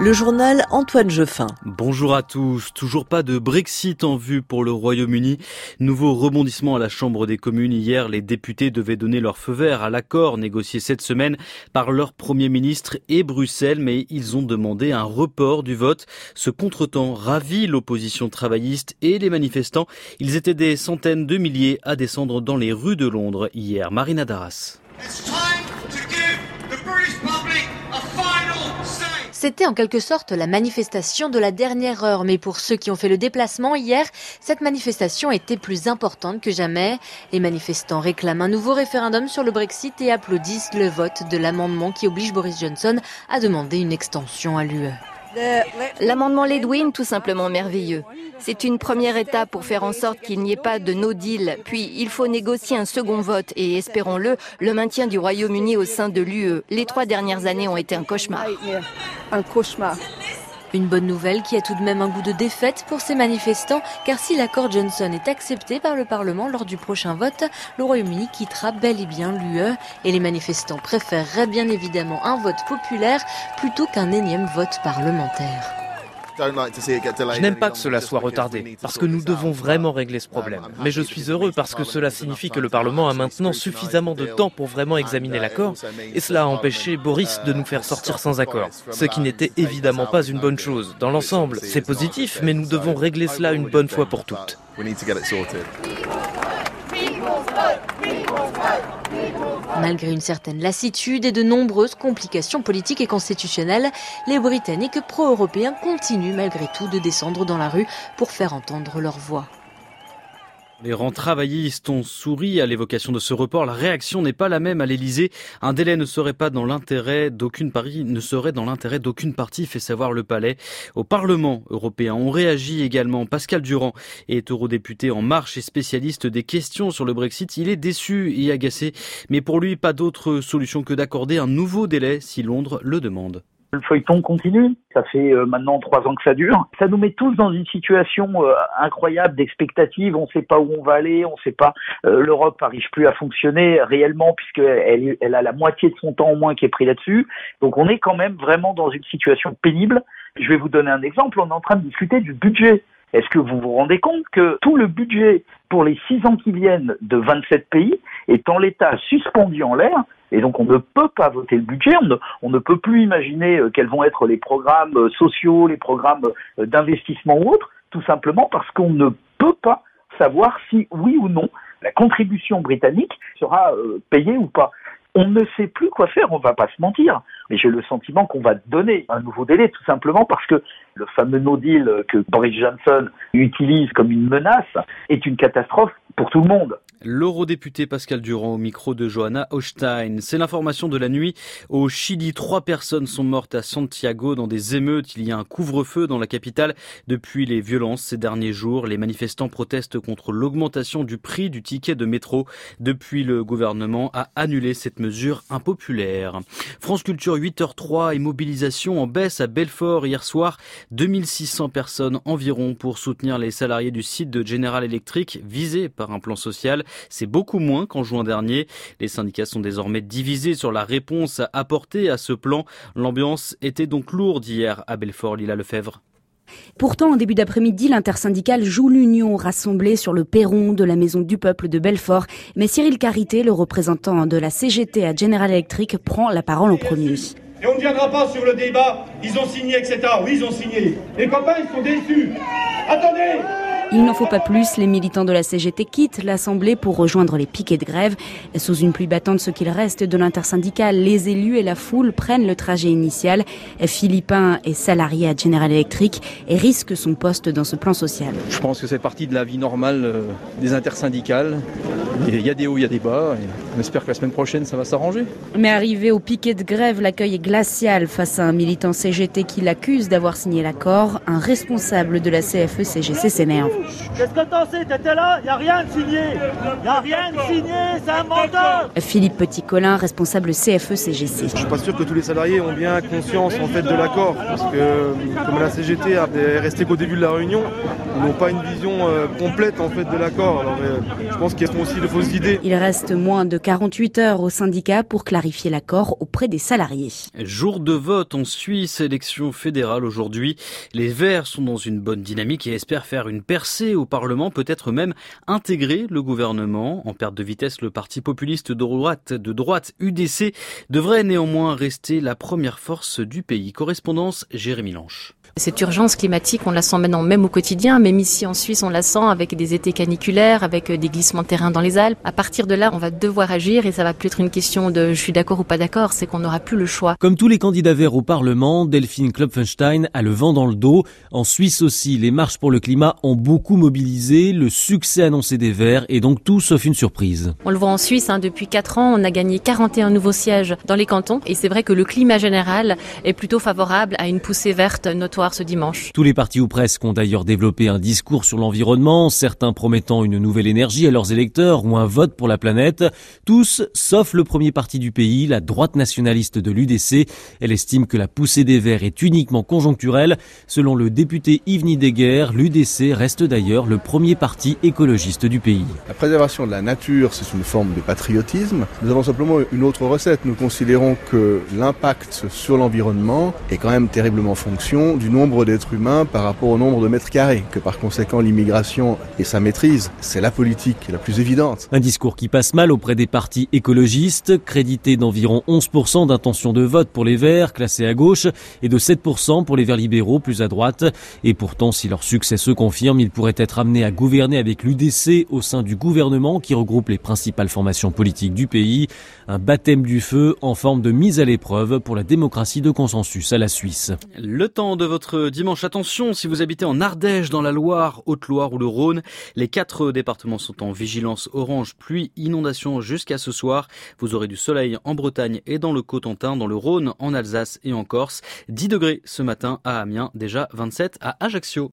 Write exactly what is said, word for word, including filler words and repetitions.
Le journal Antoine Jeffin. Bonjour à tous. Toujours pas de Brexit en vue pour le Royaume-Uni. Nouveau rebondissement à la Chambre des communes. Hier, les députés devaient donner leur feu vert à l'accord négocié cette semaine par leur Premier ministre et Bruxelles, mais ils ont demandé un report du vote. Ce contretemps ravit l'opposition travailliste et les manifestants. Ils étaient des centaines de milliers à descendre dans les rues de Londres hier. Marina Darras. C'était en quelque sorte la manifestation de la dernière heure, mais pour ceux qui ont fait le déplacement hier, cette manifestation était plus importante que jamais. Les manifestants réclament un nouveau référendum sur le Brexit et applaudissent le vote de l'amendement qui oblige Boris Johnson à demander une extension à l'U E. L'amendement Ledwin, tout simplement merveilleux. C'est une première étape pour faire en sorte qu'il n'y ait pas de no deal. Puis, il faut négocier un second vote et, espérons-le, le maintien du Royaume-Uni au sein de l'U E. Les trois dernières années ont été un cauchemar. Un cauchemar. Une bonne nouvelle qui a tout de même un goût de défaite pour ces manifestants, car si l'accord Johnson est accepté par le Parlement lors du prochain vote, le Royaume-Uni quittera bel et bien l'U E et les manifestants préféreraient bien évidemment un vote populaire plutôt qu'un énième vote parlementaire. Je n'aime pas que cela soit retardé, parce que nous devons vraiment régler ce problème. Mais je suis heureux parce que cela signifie que le Parlement a maintenant suffisamment de temps pour vraiment examiner l'accord, et cela a empêché Boris de nous faire sortir sans accord, ce qui n'était évidemment pas une bonne chose. Dans l'ensemble, c'est positif, mais nous devons régler cela une bonne fois pour toutes. Malgré une certaine lassitude et de nombreuses complications politiques et constitutionnelles, les Britanniques pro-européens continuent malgré tout de descendre dans la rue pour faire entendre leur voix. Les rangs travaillistes ont souri à l'évocation de ce report. La réaction n'est pas la même à l'Elysée. Un délai ne serait pas dans l'intérêt d'aucune partie, ne serait dans l'intérêt d'aucune partie, fait savoir le Palais. Au Parlement européen, on réagit également. Pascal Durand est eurodéputé En Marche et spécialiste des questions sur le Brexit. Il est déçu et agacé, mais pour lui, pas d'autre solution que d'accorder un nouveau délai si Londres le demande. Le feuilleton continue, ça fait euh, maintenant trois ans que ça dure. Ça nous met tous dans une situation euh, incroyable d'expectative, on ne sait pas où on va aller, on ne sait pas, euh, l'Europe n'arrive plus à fonctionner réellement puisqu'elle elle a la moitié de son temps au moins qui est pris là-dessus. Donc on est quand même vraiment dans une situation pénible. Je vais vous donner un exemple, on est en train de discuter du budget. Est-ce que vous vous rendez compte que tout le budget pour les six ans qui viennent de vingt-sept pays est en l'état suspendu en l'air? Et donc on ne peut pas voter le budget, on ne, on ne peut plus imaginer quels vont être les programmes sociaux, les programmes d'investissement ou autres, tout simplement parce qu'on ne peut pas savoir si, oui ou non, la contribution britannique sera payée ou pas. On ne sait plus quoi faire, on va pas se mentir. Mais j'ai le sentiment qu'on va donner un nouveau délai, tout simplement parce que le fameux no deal que Boris Johnson utilise comme une menace est une catastrophe pour tout le monde. L'eurodéputé Pascal Durand au micro de Johanna Hochstein. C'est l'information de la nuit. Au Chili, trois personnes sont mortes à Santiago dans des émeutes. Il y a un couvre-feu dans la capitale depuis les violences ces derniers jours. Les manifestants protestent contre l'augmentation du prix du ticket de métro depuis le gouvernement a annulé cette mesure impopulaire. France Culture huit heures trois et mobilisation en baisse à Belfort hier soir. deux mille six cents personnes environ pour soutenir les salariés du site de General Electric visés par un plan social. C'est beaucoup moins qu'en juin dernier. Les syndicats sont désormais divisés sur la réponse à apporter à ce plan. L'ambiance était donc lourde hier à Belfort. Lila Lefebvre. Pourtant, en début d'après-midi, l'intersyndicale joue l'union rassemblée sur le perron de la Maison du Peuple de Belfort. Mais Cyril Carité, le représentant de la C G T à General Electric, prend la parole en premier. Et on ne viendra pas sur le débat, ils ont signé, et cetera. Oui, ils ont signé. Les copains, ils sont déçus. Attendez! Il n'en faut pas plus, les militants de la C G T quittent l'Assemblée pour rejoindre les piquets de grève. Sous une pluie battante, ce qu'il reste de l'intersyndicale, les élus et la foule prennent le trajet initial. Philippin est salarié à General Electric et risque son poste dans ce plan social. Je pense que c'est partie de la vie normale des intersyndicales. Il y a des hauts, il y a des bas. Et on espère que la semaine prochaine, ça va s'arranger. Mais arrivé au piquet de grève, l'accueil est glacial face à un militant C G T qui l'accuse d'avoir signé l'accord. Un responsable de la C F E C G C s'énerve. Qu'est-ce que t'en sais? T'étais là? Y a rien de signé. Y a rien de signé, c'est un menteur. Philippe Petit-Colin, responsable C F E C G C. Je suis pas sûr que tous les salariés ont bien conscience en fait de l'accord, parce que comme la C G T est restée qu'au début de la réunion, ils n'ont pas une vision euh, complète en fait de l'accord. Alors euh, je pense qu'ils ont aussi de fausses idées. Il reste moins de quarante-huit heures au syndicat pour clarifier l'accord auprès des salariés. Jour de vote en Suisse, élection fédérale aujourd'hui. Les Verts sont dans une bonne dynamique et espèrent faire une percée au Parlement, peut-être même intégrer le gouvernement. En perte de vitesse, le parti populiste de droite, de droite U D C devrait néanmoins rester la première force du pays. Correspondance Jérémy Lanche. Cette urgence climatique, on la sent maintenant même au quotidien, même ici en Suisse, on la sent avec des étés caniculaires, avec des glissements de terrain dans les Alpes. À partir de là, on va devoir agir et ça va plus être une question de je suis d'accord ou pas d'accord, c'est qu'on n'aura plus le choix. Comme tous les candidats verts au Parlement, Delphine Klopfenstein a le vent dans le dos. En Suisse aussi, les marches pour le climat ont beaucoup mobilisé. Le succès annoncé des Verts est donc tout sauf une surprise. On le voit en Suisse, hein, depuis quatre ans, on a gagné quarante et un nouveaux sièges dans les cantons et c'est vrai que le climat général est plutôt favorable à une poussée verte notoire ce dimanche. Tous les partis ou presque ont d'ailleurs développé un discours sur l'environnement, certains promettant une nouvelle énergie à leurs électeurs ou un vote pour la planète. Tous, sauf le premier parti du pays, la droite nationaliste de l'U D C. Elle estime que la poussée des Verts est uniquement conjoncturelle. Selon le député Yves Nidegger, l'U D C reste d'ailleurs le premier parti écologiste du pays. La préservation de la nature, c'est une forme de patriotisme. Nous avons simplement une autre recette. Nous considérons que l'impact sur l'environnement est quand même terriblement fonction du nombre d'êtres humains par rapport au nombre de mètres carrés, que par conséquent l'immigration et sa maîtrise, c'est la politique la plus évidente. Un discours qui passe mal auprès des partis écologistes, crédité d'environ onze pour cent d'intention de vote pour les Verts, classés à gauche, et de sept pour cent pour les Verts libéraux, plus à droite. Et pourtant, si leur succès se confirme, ils pourraient être amenés à gouverner avec l'U D C au sein du gouvernement qui regroupe les principales formations politiques du pays. Un baptême du feu en forme de mise à l'épreuve pour la démocratie de consensus à la Suisse. Le temps de votre dimanche. Attention, si vous habitez en Ardèche, dans la Loire, Haute-Loire ou le Rhône, les quatre départements sont en vigilance orange, pluie, inondation jusqu'à ce soir. Vous aurez du soleil en Bretagne et dans le Cotentin, dans le Rhône, en Alsace et en Corse. dix degrés ce matin à Amiens, déjà vingt-sept à Ajaccio.